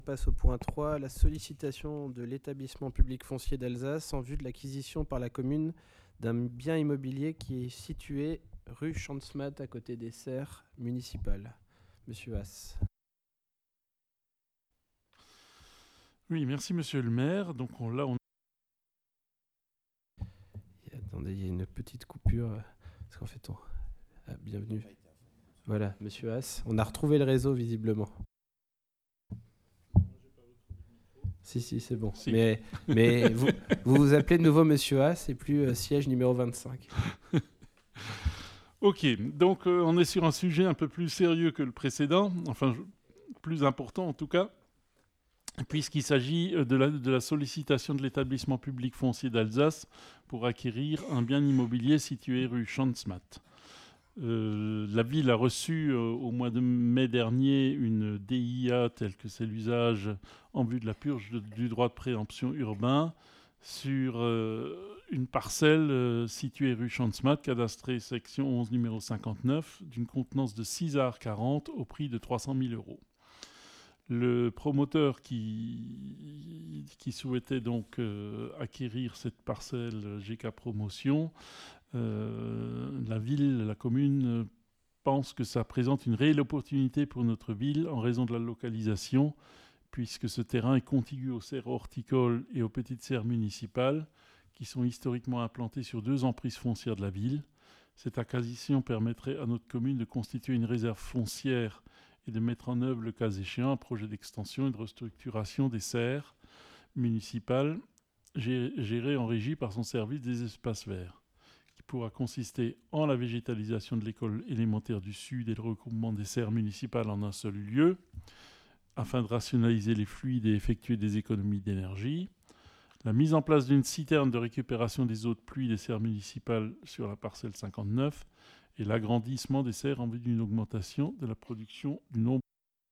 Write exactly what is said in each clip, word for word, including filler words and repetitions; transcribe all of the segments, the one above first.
On passe au point trois, la sollicitation de l'établissement public foncier d'Alsace en vue de l'acquisition par la commune d'un bien immobilier qui est situé rue Chandsmat à côté des serres municipales. Monsieur Haas. Oui, merci Monsieur le maire. Donc on, là, on... Et attendez, il y a une petite coupure. Parce qu'en fait, on... ah, bienvenue. Voilà, Monsieur Haas. On a retrouvé le réseau visiblement. Si, si, c'est bon. Si. Mais, mais vous, vous vous appelez de nouveau Monsieur Haas et plus euh, siège numéro vingt-cinq. Ok, donc euh, on est sur un sujet un peu plus sérieux que le précédent, enfin je... plus important en tout cas, puisqu'il s'agit de la, de la sollicitation de l'établissement public foncier d'Alsace pour acquérir un bien immobilier situé rue Chandsmat. Euh, la ville a reçu euh, au mois de mai dernier une D I A telle que c'est l'usage en vue de la purge de, du droit de préemption urbain sur euh, une parcelle euh, située rue Chandsmat, cadastrée section onze numéro cinquante-neuf, d'une contenance de six arts quarante au prix de trois cent mille euros. Le promoteur qui, qui souhaitait donc euh, acquérir cette parcelle G K Promotion, euh, la ville, la commune euh, pense que ça présente une réelle opportunité pour notre ville en raison de la localisation, puisque ce terrain est contigu aux serres horticoles et aux petites serres municipales, qui sont historiquement implantées sur deux emprises foncières de la ville. Cette acquisition permettrait à notre commune de constituer une réserve foncière et de mettre en œuvre, le cas échéant, un projet d'extension et de restructuration des serres municipales gérées en régie par son service des espaces verts, qui pourra consister en la végétalisation de l'école élémentaire du Sud et le regroupement des serres municipales en un seul lieu, afin de rationaliser les fluides et effectuer des économies d'énergie. La mise en place d'une citerne de récupération des eaux de pluie des serres municipales sur la parcelle cinquante-neuf et l'agrandissement des serres en vue d'une augmentation de la production du nombre.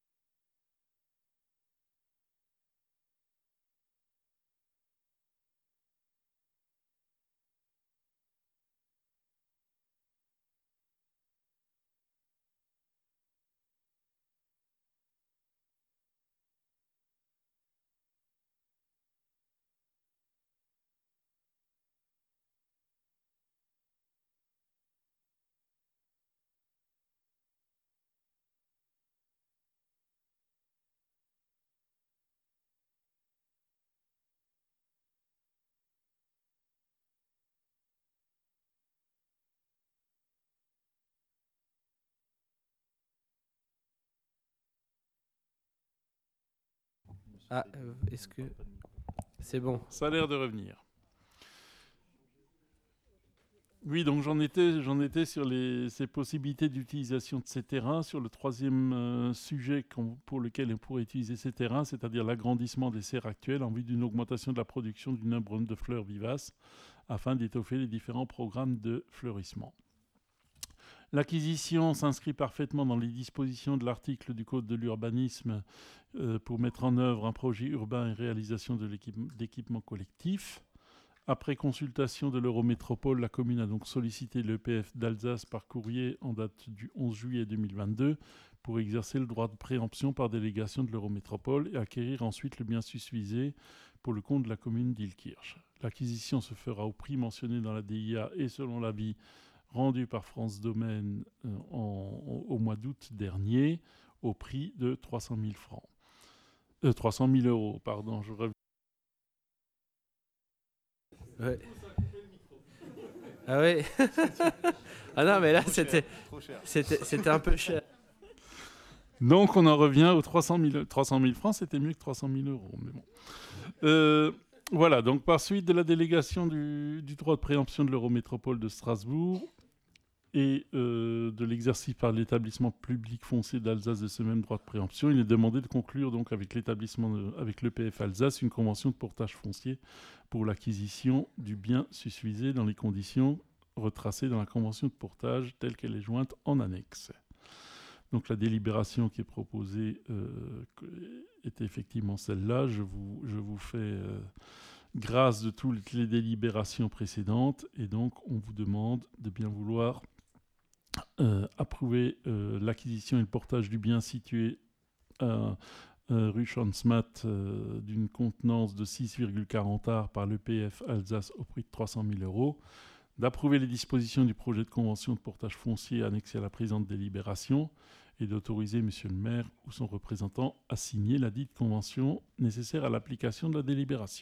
Ah, euh, est-ce que... C'est bon. Ça a l'air de revenir. Oui, donc j'en étais, j'en étais sur les, ces possibilités d'utilisation de ces terrains. Sur le troisième euh, sujet pour lequel on pourrait utiliser ces terrains, c'est-à-dire l'agrandissement des serres actuelles en vue d'une augmentation de la production du nombre de fleurs vivaces afin d'étoffer les différents programmes de fleurissement. L'acquisition s'inscrit parfaitement dans les dispositions de l'article du Code de l'urbanisme euh, pour mettre en œuvre un projet urbain et réalisation de d'équipements collectifs. Après consultation de l'Eurométropole, la commune a donc sollicité l'E P F d'Alsace par courrier en date du onze juillet deux mille vingt-deux pour exercer le droit de préemption par délégation de l'Eurométropole et acquérir ensuite le bien susvisé pour le compte de la commune d'Illkirch. L'acquisition se fera au prix mentionné dans la D I A et selon l'avis rendu par France Domaine euh, en, en, au mois d'août dernier au prix de trois cent mille francs. Euh, trois cent mille euros, pardon, je reviens. Ouais. Ah ouais. Ah non, mais là, c'était, c'était, c'était un peu cher. Donc, on en revient aux trois cent mille, trois cent mille francs, c'était mieux que trois cent mille euros. Mais bon. Euh, voilà, donc par suite de la délégation du, du droit de préemption de l'Eurométropole de Strasbourg et euh, de l'exercice par l'établissement public foncier d'Alsace de ce même droit de préemption, il est demandé de conclure donc avec l'établissement, de, avec l'E P F Alsace, une convention de portage foncier pour l'acquisition du bien susvisé dans les conditions retracées dans la convention de portage telle qu'elle est jointe en annexe. Donc la délibération qui est proposée euh, est effectivement celle-là. Je vous, je vous fais euh, grâce de toutes les délibérations précédentes et donc on vous demande de bien vouloir euh, approuver euh, l'acquisition et le portage du bien situé euh, euh, rue Chansmat, euh, d'une contenance de six virgule quarante arts par l'E P F Alsace au prix de trois cent mille euros, d'approuver les dispositions du projet de convention de portage foncier annexé à la présente délibération et d'autoriser Monsieur le maire ou son représentant à signer la dite convention nécessaire à l'application de la délibération.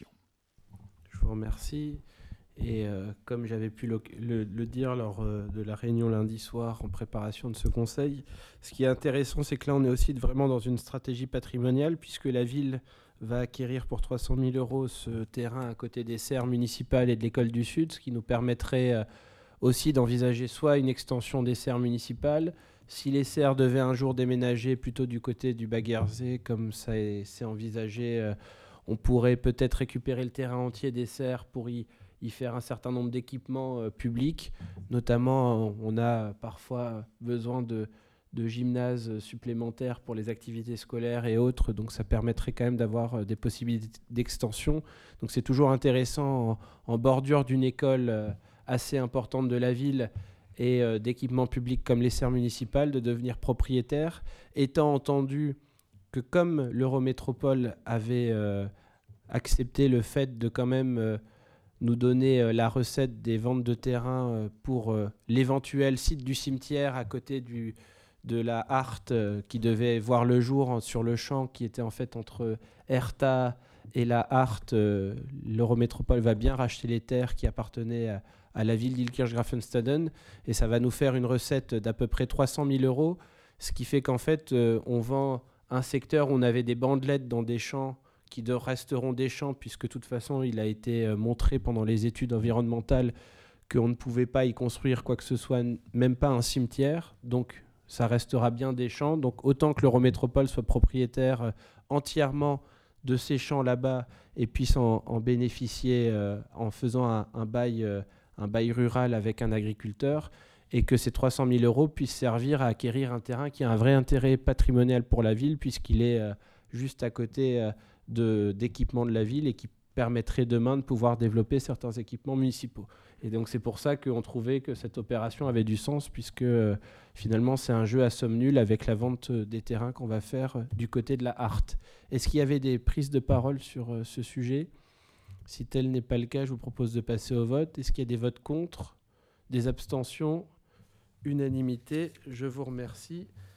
Je vous remercie. Et euh, comme j'avais pu le, le, le dire lors euh, de la réunion lundi soir en préparation de ce conseil, ce qui est intéressant, c'est que là, on est aussi vraiment dans une stratégie patrimoniale, puisque la ville va acquérir pour trois cent mille euros ce terrain à côté des serres municipales et de l'école du Sud, ce qui nous permettrait euh, aussi d'envisager soit une extension des serres municipales, si les serres devaient un jour déménager plutôt du côté du Baguerzé, comme ça c'est envisagé, euh, on pourrait peut-être récupérer le terrain entier des serres pour y, y faire un certain nombre d'équipements euh, publics. Notamment, on a parfois besoin de, de gymnases supplémentaires pour les activités scolaires et autres. Donc ça permettrait quand même d'avoir euh, des possibilités d'extension. Donc c'est toujours intéressant en, en bordure d'une école euh, assez importante de la ville et euh, d'équipements publics comme les serres municipales de devenir propriétaire, étant entendu que comme l'Eurométropole avait euh, accepté le fait de quand même euh, nous donner euh, la recette des ventes de terrain euh, pour euh, l'éventuel site du cimetière à côté du, de la Hart euh, qui devait voir le jour en, sur le champ qui était en fait entre Herta et la Hart, euh, l'Eurométropole va bien racheter les terres qui appartenaient à, à la ville d'Ilkirch-Grafenstaden et ça va nous faire une recette d'à peu près trois cent mille euros, ce qui fait qu'en fait euh, on vend un secteur où on avait des bandelettes dans des champs qui de resteront des champs puisque de toute façon il a été euh, montré pendant les études environnementales qu'on ne pouvait pas y construire quoi que ce soit, même pas un cimetière, donc ça restera bien des champs. Donc autant que l'Eurométropole soit propriétaire euh, entièrement de ces champs là-bas et puisse en, en bénéficier euh, en faisant un, un, bail, euh, un bail rural avec un agriculteur, et que ces trois cent mille euros puissent servir à acquérir un terrain qui a un vrai intérêt patrimonial pour la ville puisqu'il est euh, juste à côté euh, de, d'équipements de la ville et qui permettrait demain de pouvoir développer certains équipements municipaux. Et donc c'est pour ça qu'on trouvait que cette opération avait du sens puisque euh, finalement c'est un jeu à somme nulle avec la vente des terrains qu'on va faire euh, du côté de la Hart. Est-ce qu'il y avait des prises de parole sur euh, ce sujet ? Si tel n'est pas le cas, je vous propose de passer au vote. Est-ce qu'il y a des votes contre ? Des abstentions ? Unanimité, je vous remercie.